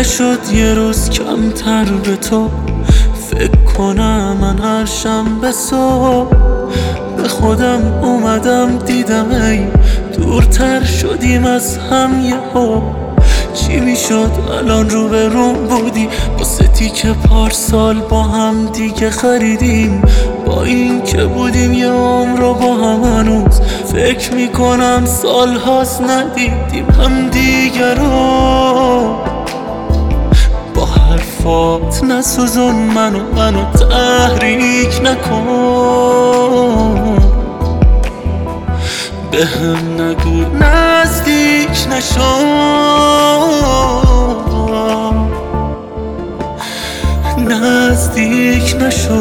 نشد یه روز کمتر به تو فکر کنم. من هر شنبه صبح به خودم اومدم دیدم ای دورتر شدیم از هم یهو. چی میشد الان رو به روم بودی واسه تیکه پارسال با هم دیگه خریدیم. با این که بودیم یه عمر رو با هم هنوز فکر میکنم سال هاست ندیدیم هم دیگه رو. با حرفات نسوزون منو تحریک نکن. به هم نگو نزدیک نشو. نزدیک نشو.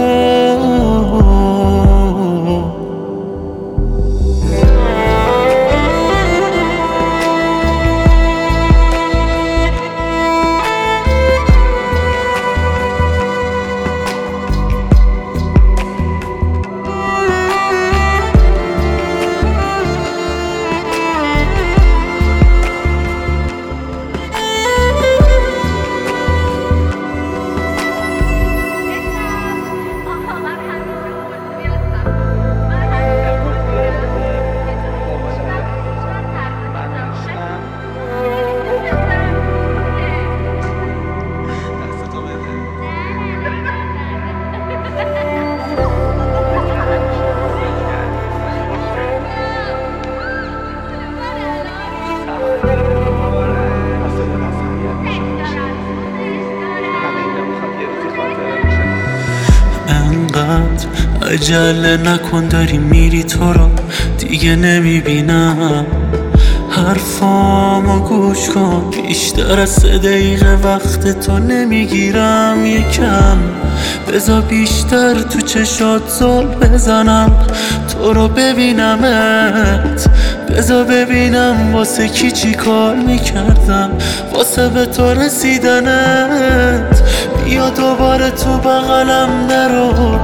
انقدر عجله نکن داری میری تو رو دیگه نمیبینم. حرفامو گوش کن بیشتر از 3 دقیقه وقت تو نمیگیرم. یکم بذار بیشتر تو چشات زل بزنم تو رو ببینمت. بذار ببینم واسه کی چی کار میکردم واسه به تو رسیدنت. بیا دوباره تو بغلم نرو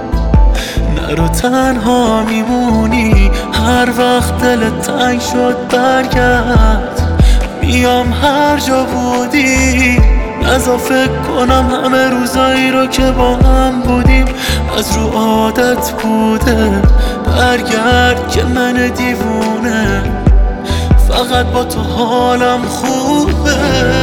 تنها میمونی. هر وقت دلت تنگ شد برگرد میام هر جا بودی. نذار فکر کنم همه روزایی رو که با هم بودیم از رو عادت بوده. برگرد که من دیوونه فقط با تو حالم خوبه.